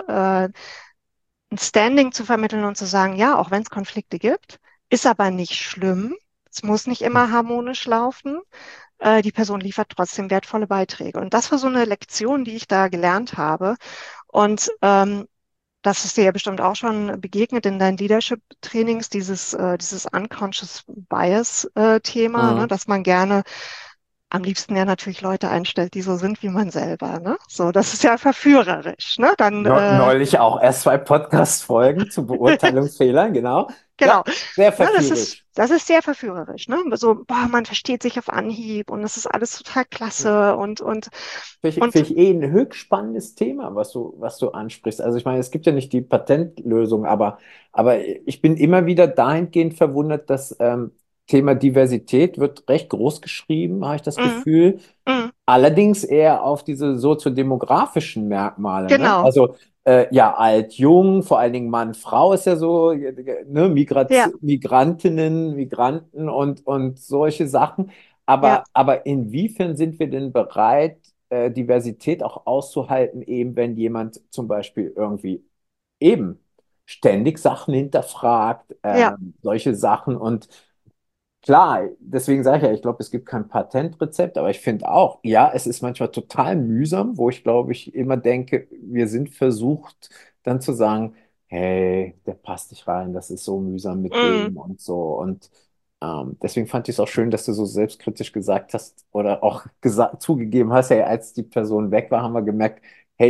ein Standing zu vermitteln und zu sagen, ja, auch wenn es Konflikte gibt, ist aber nicht schlimm. Es muss nicht immer harmonisch laufen. Die Person liefert trotzdem wertvolle Beiträge. Und das war so eine Lektion, die ich da gelernt habe. Und das ist dir ja bestimmt auch schon begegnet in deinen Leadership-Trainings, dieses Unconscious Bias-Thema, ne?
Mhm.
Dass man gerne am liebsten ja natürlich Leute einstellt, die so sind wie man selber, ne? So, das ist ja verführerisch, ne? Dann,
Neulich auch erst 2 Podcast-Folgen zur Beurteilung Fehlern, genau. Ja,
genau.
sehr
Ne, das ist,
verführerisch.
das ist sehr verführerisch, ne? So, boah, man versteht sich auf Anhieb und es ist alles total
Ja.
klasse und,
Finde
und,
ich eh ein höchst spannendes Thema, was du ansprichst. Also ich meine, es gibt ja nicht die Patentlösung, aber ich bin immer wieder dahingehend verwundert, dass Thema Diversität wird recht groß geschrieben, habe ich das
mm,
Gefühl.
mm,
Allerdings eher auf diese soziodemografischen Merkmale, ne?
genau,
Also ja, alt, jung, vor allen Dingen Mann, Frau ist ja so, ne?
ja,
Migrantinnen, Migranten und solche Sachen.
ja,
Aber inwiefern sind wir denn bereit, Diversität auch auszuhalten, eben wenn jemand zum Beispiel irgendwie eben ständig Sachen hinterfragt,
ja,
solche Sachen und klar, deswegen sage ich ja, ich glaube, es gibt kein Patentrezept, aber ich finde auch, ja, es ist manchmal total mühsam, wo ich glaube, ich immer denke, wir sind versucht, dann zu sagen, hey, der passt nicht rein, das ist so mühsam mit
mm,
dem und so. Und deswegen fand ich es auch schön, dass du so selbstkritisch gesagt hast oder auch zugegeben hast, hey, als die Person weg war, haben wir gemerkt, hey,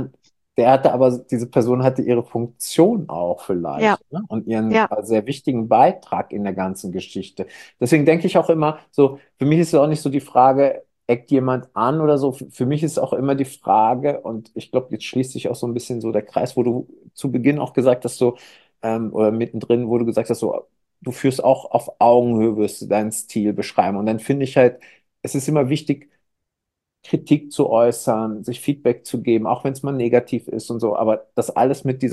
diese Person hatte ihre Funktion auch
ja,
vielleicht, ne? Und ihren
ja,
sehr wichtigen Beitrag in der ganzen Geschichte. Deswegen denke ich auch immer so, für mich ist es auch nicht so die Frage, eckt jemand an oder so. Für mich ist auch immer die Frage, und ich glaube, jetzt schließt sich auch so ein bisschen so der Kreis, wo du zu Beginn auch gesagt hast, so, oder mittendrin, wo du gesagt hast, so, du führst auch auf Augenhöhe, wirst du deinen Stil beschreiben. Und dann finde ich halt, es ist immer wichtig, Kritik zu äußern, sich Feedback zu geben, auch wenn es mal negativ ist und so, aber das alles mit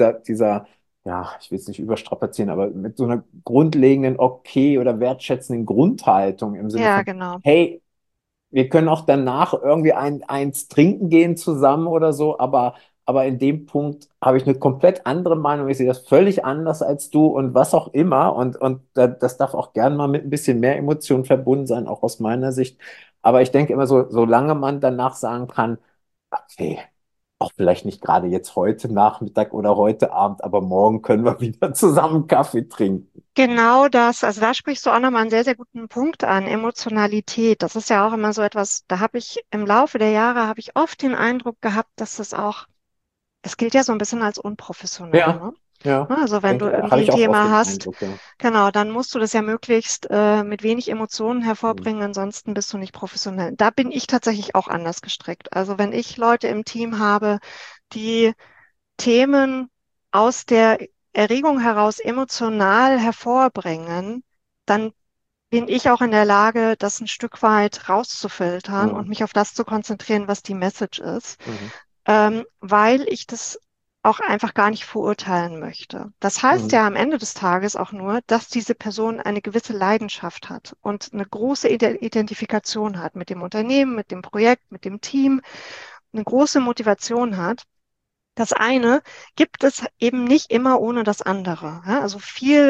ja, ich will es nicht überstrapazieren, aber mit so einer grundlegenden, okay oder wertschätzenden Grundhaltung im Sinne
ja,
von,
genau.
hey, wir können auch danach irgendwie eins trinken gehen zusammen oder so, aber in dem Punkt habe ich eine komplett andere Meinung. Ich sehe das völlig anders als du und was auch immer. Und das darf auch gern mal mit ein bisschen mehr Emotion verbunden sein, auch aus meiner Sicht. Aber ich denke immer so, solange man danach sagen kann, okay, auch vielleicht nicht gerade jetzt heute Nachmittag oder heute Abend, aber morgen können wir wieder zusammen Kaffee trinken.
Genau das, also da sprichst du auch nochmal einen sehr, sehr guten Punkt an, Emotionalität. Das ist ja auch immer so etwas, da habe ich im Laufe der Jahre, habe ich oft den Eindruck gehabt, dass das auch, es gilt ja so ein bisschen als unprofessionell,
Ja,
ne?
ja,
Also wenn du
habe
irgendwie ein
ich auch oft
Thema
den
hast,
Eindruck, ja.
genau, dann musst du das ja möglichst mit wenig Emotionen
Hm.
hervorbringen, ansonsten bist du nicht professionell. Da bin ich tatsächlich auch anders gestrickt. Also wenn ich Leute im Team habe, die Themen aus der Erregung heraus emotional hervorbringen, dann bin ich auch in der Lage, das ein Stück weit rauszufiltern und
Mhm.
mich auf das zu konzentrieren, was die Message ist,
Mhm.
weil ich das auch einfach gar nicht verurteilen möchte. Das heißt
Mhm.
ja am Ende des Tages auch nur, dass diese Person eine gewisse Leidenschaft hat und eine große Identifikation hat mit dem Unternehmen, mit dem Projekt, mit dem Team, eine große Motivation hat. Das eine gibt es eben nicht immer ohne das andere. Ja? Also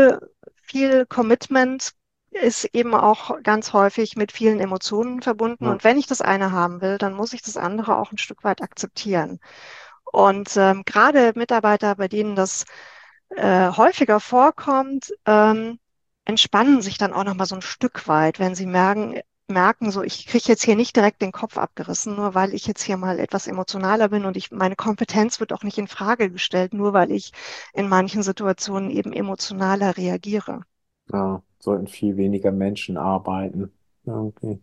viel Commitment ist eben auch ganz häufig mit vielen Emotionen verbunden.
Ja.
Und wenn ich das eine haben will, dann muss ich das andere auch ein Stück weit akzeptieren. Und gerade Mitarbeiter, bei denen das häufiger vorkommt, entspannen sich dann auch noch mal so ein Stück weit, wenn sie merken, so ich kriege jetzt hier nicht direkt den Kopf abgerissen, nur weil ich jetzt hier mal etwas emotionaler bin und meine Kompetenz wird auch nicht in Frage gestellt, nur weil ich in manchen Situationen eben emotionaler reagiere.
Ja, sollten viel weniger Menschen arbeiten. Irgendwie.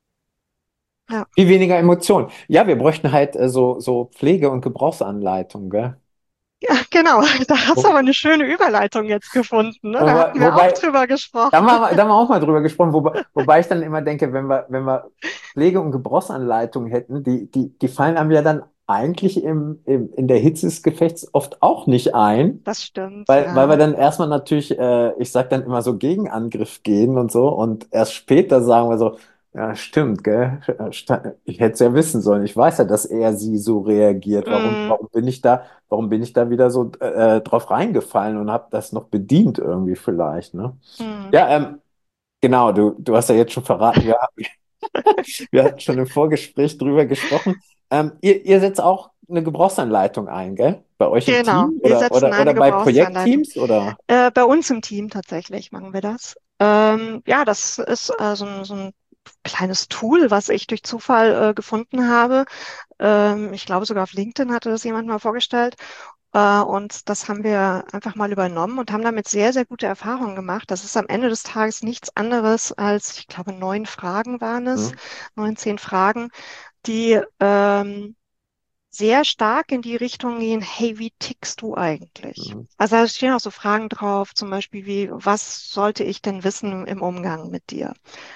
Ja,
Viel weniger Emotionen. Ja, wir bräuchten halt so Pflege- und Gebrauchsanleitungen, gell?
Ja, genau. Da hast du
Wo,
aber eine schöne Überleitung jetzt gefunden, ne? Da
wobei,
hatten wir auch
wobei,
drüber
da
gesprochen.
haben wir auch mal drüber gesprochen, wobei ich dann immer denke, wenn wir Pflege- und Gebrauchsanleitungen hätten, die fallen einem ja dann eigentlich in der Hitze des Gefechts oft auch nicht ein.
Das stimmt,
Weil wir
ja.
dann erstmal natürlich, ich sag dann immer so Gegenangriff gehen und so und erst später sagen wir so, ja, stimmt, gell? Ich hätte es ja wissen sollen. Ich weiß ja, dass er sie so reagiert.
Mm,
Warum bin ich da wieder so drauf reingefallen und habe das noch bedient irgendwie vielleicht, ne?
mm.
Ja, genau, du hast ja jetzt schon verraten, wir hatten schon im Vorgespräch drüber gesprochen. Ihr setzt auch eine Gebrauchsanleitung ein, gell? Bei euch im
Genau.
Team
Wir setzen
oder
eine
bei
Gebrauchsanleitung.
Projektteams oder?
Bei uns im Team tatsächlich machen wir das. Ja, das ist so ein kleines Tool, was ich durch Zufall gefunden habe. Ich glaube, sogar auf LinkedIn hatte das jemand mal vorgestellt. Und das haben wir einfach mal übernommen und haben damit sehr, sehr gute Erfahrungen gemacht. Das ist am Ende des Tages nichts anderes als, ich glaube, 9 Fragen waren es,
Hm?
19 Fragen, die sehr stark in die Richtung gehen, hey, wie tickst du eigentlich?
Mhm.
Also da stehen auch so Fragen drauf, zum Beispiel wie, was sollte ich denn wissen im Umgang mit dir?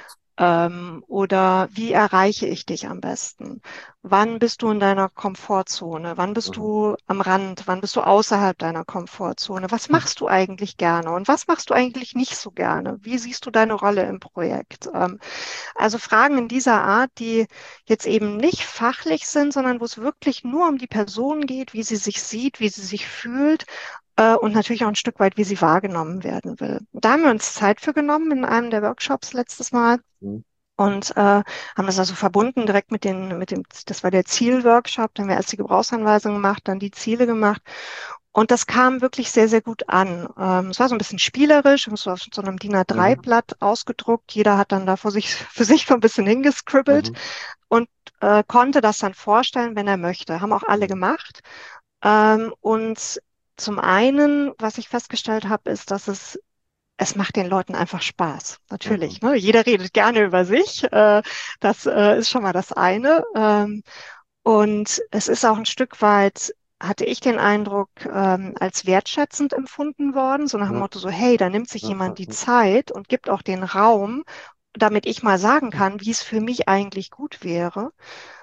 Oder wie erreiche ich dich am besten? Wann bist du in deiner Komfortzone? Wann bist
Mhm.
du am Rand? Wann bist du außerhalb deiner Komfortzone? Was machst du eigentlich gerne und was machst du eigentlich nicht so gerne? Wie siehst du deine Rolle im Projekt? Also Fragen in dieser Art, die jetzt eben nicht fachlich sind, sondern wo es wirklich nur um die Person geht, wie sie sich sieht, wie sie sich fühlt und natürlich auch ein Stück weit, wie sie wahrgenommen werden will. Da haben wir uns Zeit für genommen in einem der Workshops letztes Mal
Mhm.
und haben das also verbunden direkt das war der Zielworkshop, da haben wir erst die Gebrauchsanweisung gemacht, dann die Ziele gemacht. Und das kam wirklich sehr, sehr gut an. Es war so ein bisschen spielerisch, es war auf so einem DIN
Mhm.
A3-Blatt ausgedruckt. Jeder hat dann da für sich so ein bisschen hingescribbelt
Mhm.
und konnte das dann vorstellen, wenn er möchte. Haben auch alle
Mhm.
gemacht. Und zum einen, was ich festgestellt habe, ist, dass es macht den Leuten einfach Spaß.
Mhm.
Natürlich, ne? Jeder redet gerne über sich. Das ist schon mal das eine. Und es ist auch ein Stück weit, hatte ich den Eindruck, als wertschätzend empfunden worden, so nach dem
Ja.
Motto so, hey, da nimmt sich
Ja.
jemand
Ja.
die
Ja.
Zeit und gibt auch den Raum, damit ich mal sagen kann, wie es für mich eigentlich gut wäre.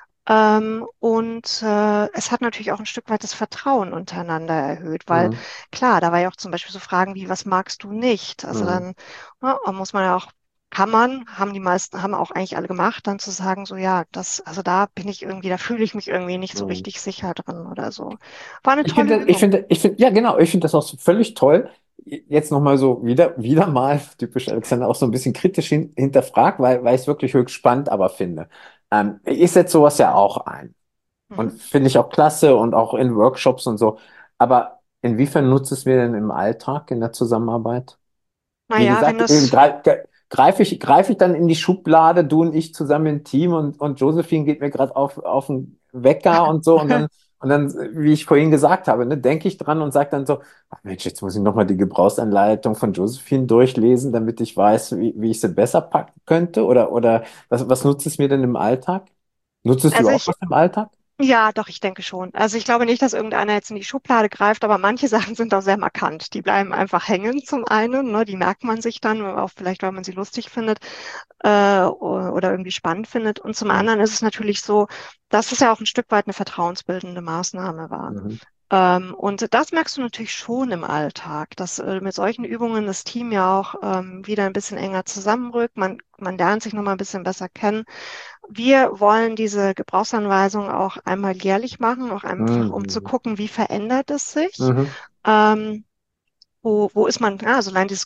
Und es hat natürlich auch ein Stück weit das Vertrauen untereinander erhöht, weil
Mhm.
klar, da war ja auch zum Beispiel so Fragen wie, was magst du nicht? Also
Mhm.
dann muss man ja auch, haben die meisten, haben auch eigentlich alle gemacht, dann zu sagen, so ja, also da bin ich irgendwie, da fühle ich mich irgendwie nicht so
Mhm.
richtig sicher drin oder so. War eine tolle Übung.
Ja genau, ich finde das auch so völlig toll. Jetzt nochmal so wieder mal, typisch Alexander, auch so ein bisschen kritisch hinterfragt, weil ich es wirklich höchst spannend aber finde. Ich setze sowas ja auch ein
Mhm.
und finde ich auch klasse und auch in Workshops und so. Aber inwiefern nutzt es mir denn im Alltag in der Zusammenarbeit? Wie
Naja, wenn
gesagt,
das
greife ich dann in die Schublade, du und ich zusammen im Team und Josephine geht mir gerade auf den Wecker und so und dann, wie ich vorhin gesagt habe, ne, denke ich dran und sage dann so, ach Mensch, jetzt muss ich nochmal die Gebrauchsanleitung von Josephine durchlesen, damit ich weiß, wie ich sie besser packen könnte oder was nutzt es mir denn im Alltag? Nutzest du
also
auch
ich,
was im Alltag?
Ja, doch, ich denke schon. Also ich glaube nicht, dass irgendeiner jetzt in die Schublade greift, aber manche Sachen sind auch sehr markant. Die bleiben einfach hängen zum einen, ne, die merkt man sich dann, auch vielleicht, weil man sie lustig findet oder irgendwie spannend findet. Und zum
Mhm.
anderen ist es natürlich so, dass es ja auch ein Stück weit eine vertrauensbildende Maßnahme war.
Mhm.
Und das merkst du natürlich schon im Alltag, dass mit solchen Übungen das Team ja auch wieder ein bisschen enger zusammenrückt. Man lernt sich nochmal ein bisschen besser kennen. Wir wollen diese Gebrauchsanweisung auch einmal jährlich machen, auch einfach um zu
Mhm.
gucken, wie verändert es sich.
Mhm.
Ähm, wo ist man, ja, also allein dieses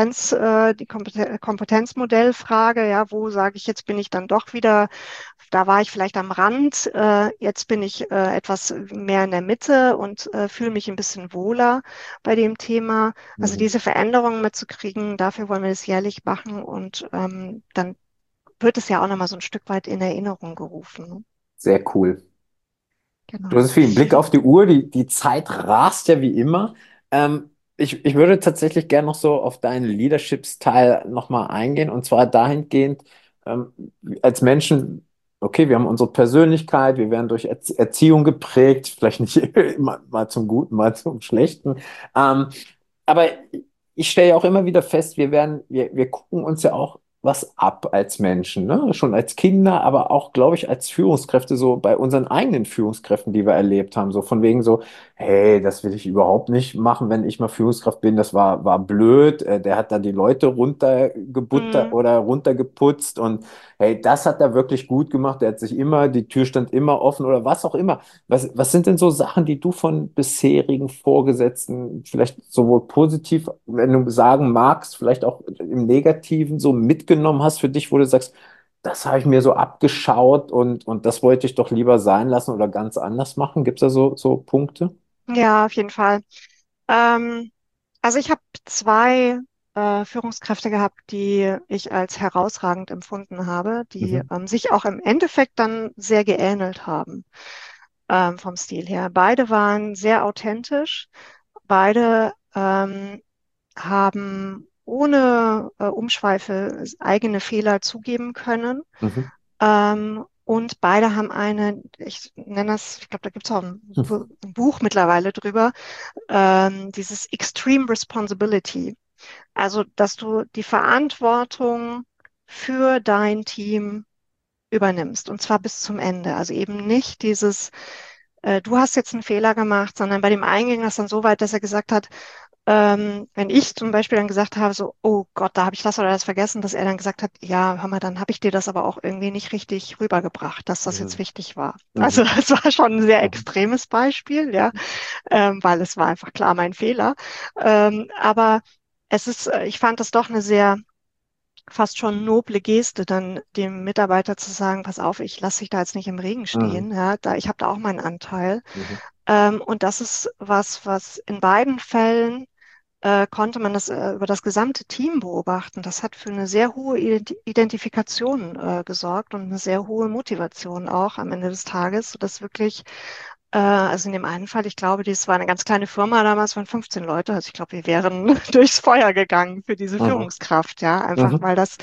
Kompetenzmodellfrage, ja, wo sage ich, jetzt bin ich dann doch wieder, da war ich vielleicht am Rand, jetzt bin ich etwas mehr in der Mitte und fühle mich ein bisschen wohler bei dem Thema. Also
Mhm.
diese Veränderungen mitzukriegen, dafür wollen wir das jährlich machen und dann wird es ja auch nochmal so ein Stück weit in Erinnerung gerufen. Ne?
Sehr cool.
Genau.
Josephine, Blick auf die Uhr, die Zeit rast ja wie immer. Ich würde tatsächlich gerne noch so auf deinen Leadership-Style nochmal eingehen und zwar dahingehend, ähm, als Menschen. okay, wir haben unsere Persönlichkeit, wir werden durch Erziehung geprägt, vielleicht nicht immer mal zum Guten, mal zum Schlechten. Ähm, aber ich stelle ja auch immer wieder fest, wir gucken uns ja auch was ab als Menschen, ne? Schon als Kinder, aber auch, glaube ich, als Führungskräfte, so bei unseren eigenen Führungskräften, die wir erlebt haben, so von wegen so, hey, das will ich überhaupt nicht machen, wenn ich mal Führungskraft bin, war blöd, der hat da die Leute runtergebuttert
Mhm.
oder runtergeputzt und hey, das hat er wirklich gut gemacht, der hat sich immer, die Tür stand immer offen oder was auch immer. Was sind denn so Sachen, die du von bisherigen Vorgesetzten vielleicht sowohl positiv, wenn du sagen magst, vielleicht auch im Negativen so mitgenommen hast für dich, wo du sagst, das habe ich mir so abgeschaut und das wollte ich doch lieber sein lassen oder ganz anders machen? Gibt es da so Punkte?
Ja, auf jeden Fall. Ähm, also ich habe zwei Führungskräfte gehabt, die ich als herausragend empfunden habe, die
Mhm.
sich auch im Endeffekt dann sehr geähnelt haben vom Stil her. Beide waren sehr authentisch, beide haben ohne Umschweife eigene Fehler zugeben können.
Mhm.
Und beide haben ich nenne das, ich glaube, da gibt es auch ein Buch mittlerweile drüber, dieses Extreme Responsibility. Also, dass du die Verantwortung für dein Team übernimmst und zwar bis zum Ende. Also eben nicht du hast jetzt einen Fehler gemacht, sondern bei dem einen ging das dann so weit, dass er gesagt hat, wenn ich zum Beispiel dann gesagt habe, so, oh Gott, da habe ich das oder das vergessen, dass er dann gesagt hat, ja, hör mal, dann habe ich dir das aber auch irgendwie nicht richtig rübergebracht, dass das jetzt
Mhm.
wichtig war. Also
Mhm.
das war schon ein sehr
Mhm.
extremes Beispiel, ja, weil es war einfach klar mein Fehler. Aber ich fand das doch eine sehr fast schon noble Geste, dann dem Mitarbeiter zu sagen, pass auf, ich lasse dich da jetzt nicht im Regen
Mhm.
stehen, ja, ich habe da auch meinen Anteil.
Mhm.
Und das ist was in beiden Fällen konnte man das über das gesamte Team beobachten. Das hat für eine sehr hohe Identifikation gesorgt und eine sehr hohe Motivation auch am Ende des Tages, sodass wirklich also in dem einen Fall, ich glaube, das war eine ganz kleine Firma damals, waren 15 Leute. Also ich glaube, wir wären durchs Feuer gegangen für diese
Mhm.
Führungskraft, ja, einfach
Mhm.
weil das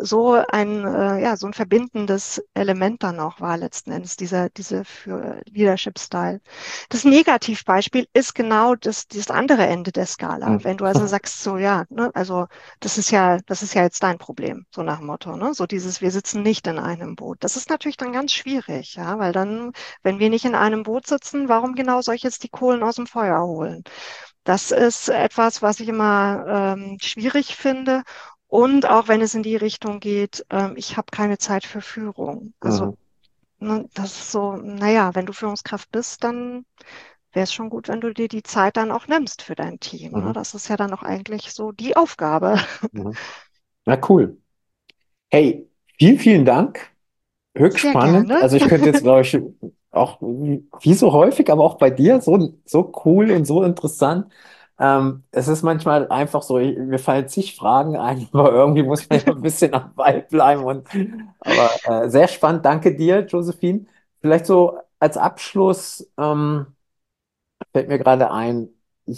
ja, so ein verbindendes Element dann auch war letzten Endes, diese für Leadership-Style. Das Negativbeispiel ist genau das andere Ende der Skala.
Mhm.
Wenn du also sagst, so ja, ne, also das ist ja jetzt dein Problem, so nach dem Motto, ne? So dieses, wir sitzen nicht in einem Boot. Das ist natürlich dann ganz schwierig, ja, weil dann wenn wir nicht in einem Boot sitzen, warum genau soll ich jetzt die Kohlen aus dem Feuer holen? Das ist etwas, was ich immer schwierig finde. Und auch wenn es in die Richtung geht, ich habe keine Zeit für Führung. Also,
Mhm.
ne, das ist so, naja, wenn du Führungskraft bist, dann wäre es schon gut, wenn du dir die Zeit dann auch nimmst für dein Team. Ne?
Mhm.
Das ist ja dann auch eigentlich so die Aufgabe.
Mhm. Na cool. Hey, vielen Dank. Höchst
Sehr
spannend.
gerne.
Also ich könnte jetzt, glaube ich, auch wie so häufig, aber auch bei dir so cool und so interessant. Es ist manchmal einfach so, mir fallen zig Fragen ein, aber irgendwie muss man ja ein bisschen am Ball bleiben. Aber sehr spannend. Danke dir, Josephine. Vielleicht so als Abschluss. Fällt mir gerade ein,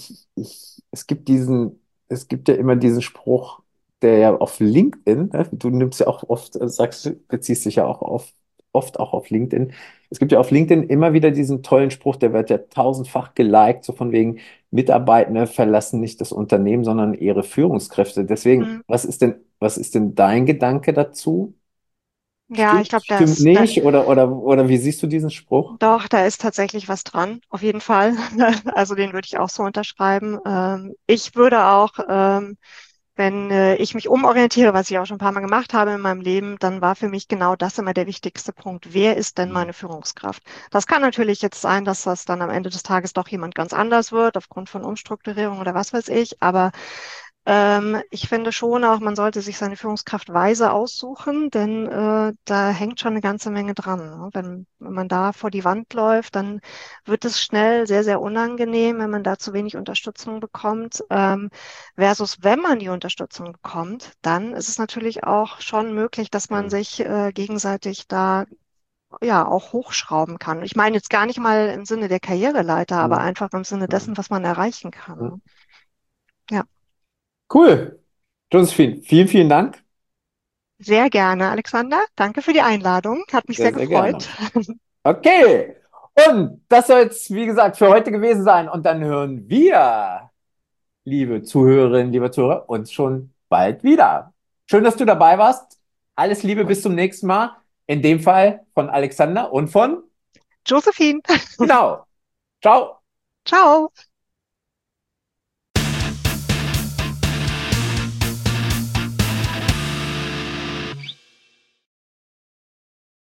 es gibt ja immer diesen Spruch, der ja auf LinkedIn, ne, du nimmst ja auch oft, beziehst dich ja auch oft auch auf LinkedIn. Es gibt ja auf LinkedIn immer wieder diesen tollen Spruch, der wird ja tausendfach geliked, so von wegen, Mitarbeitende verlassen nicht das Unternehmen, sondern ihre Führungskräfte. Deswegen,
Hm.
was ist denn dein Gedanke dazu?
Ja, ich glaube,
Stimmt nicht? Oder wie siehst du diesen Spruch?
doch, da ist tatsächlich was dran, auf jeden Fall. Also den würde ich auch so unterschreiben. Ich würde auch, wenn ich mich umorientiere, was ich auch schon ein paar Mal gemacht habe in meinem Leben, dann war für mich genau das immer der wichtigste Punkt. Wer ist denn
Mhm.
meine Führungskraft? Das kann natürlich jetzt sein, dass das dann am Ende des Tages doch jemand ganz anders wird, aufgrund von Umstrukturierung oder was weiß ich. Aber ich finde schon auch, man sollte sich seine Führungskraft weise aussuchen, denn da hängt schon eine ganze Menge dran. Ne? Wenn man da vor die Wand läuft, dann wird es schnell sehr, sehr unangenehm, wenn man da zu wenig Unterstützung bekommt. Versus wenn man die Unterstützung bekommt, dann ist es natürlich auch schon möglich, dass man
Mhm.
sich gegenseitig da ja auch hochschrauben kann. Ich meine jetzt gar nicht mal im Sinne der Karriereleiter, aber
Mhm.
einfach im Sinne
Mhm.
dessen, was man erreichen kann.
Mhm.
Ne? Ja,
Cool. Josephine, vielen Dank.
Sehr gerne, Alexander. Danke für die Einladung. Hat mich sehr
Sehr, sehr
gefreut.
gerne. Okay. Und das soll es, wie gesagt, für heute gewesen sein. Und dann hören wir, liebe Zuhörerinnen, liebe Zuhörer, uns schon bald wieder. Schön, dass du dabei warst. Alles Liebe, bis zum nächsten Mal. In dem Fall von Alexander und von,
Josephine,
genau. Ciao.
ciao.